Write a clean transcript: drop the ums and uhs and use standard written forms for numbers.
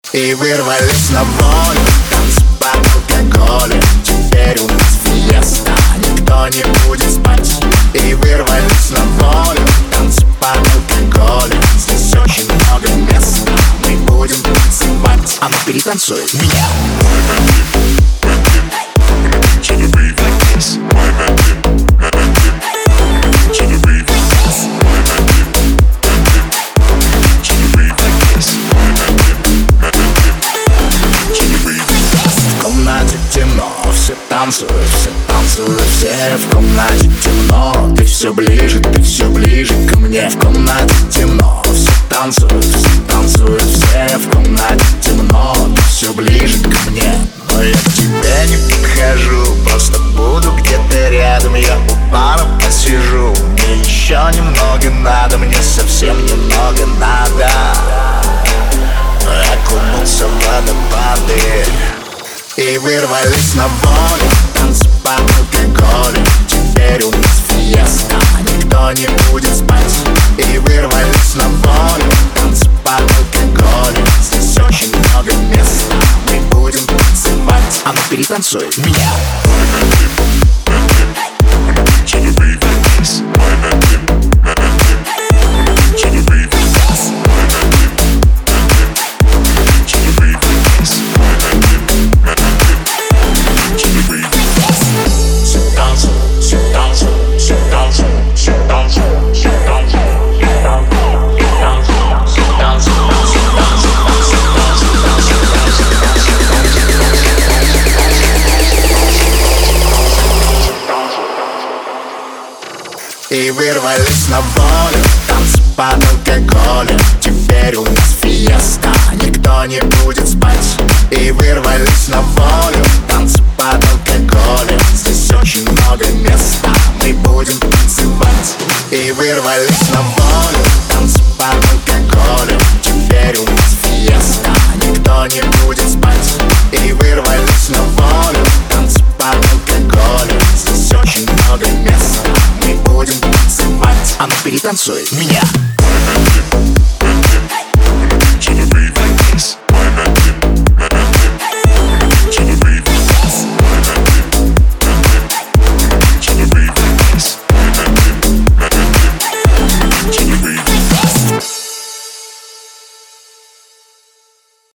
И вырвались на волю, танцы под алкоголем. Теперь у нас фиеста, никто не будет спать. И вырвались на волю, танцы под алкоголем. Здесь очень много места, мы будем танцевать. А ну перетанцуй меня. Все танцуют, все в комнате темно. Ты все ближе ко мне. В комнате темно, все танцуют, все в комнате темно. Ты все ближе ко мне. Но я к тебе не подхожу, просто буду где-то рядом. Я у бара посижу. Мне еще немного надо, мне совсем немного надо. Окунуться в водопады. И вырвались на волю, танцы под алкоголем. Теперь у нас фиеста, никто не будет спать. И вырвались на волю, танцы под алкоголем. Здесь очень много места, мы будем танцевать. А ну перетанцуй меня. И вырвались на волю, танцы под алкоголем. Теперь у нас фиеста, никто не будет спать. И вырвались на волю, танцы под алкоголем. Здесь очень много места, мы будем танцевать. И вырвались на волю, танцы под алкоголем. Теперь у нас фиеста, никто не будет спать. И вырвались на волю, танцы под алкоголем. Здесь очень много места, мы будем танцевать. А ну перетанцуй меня.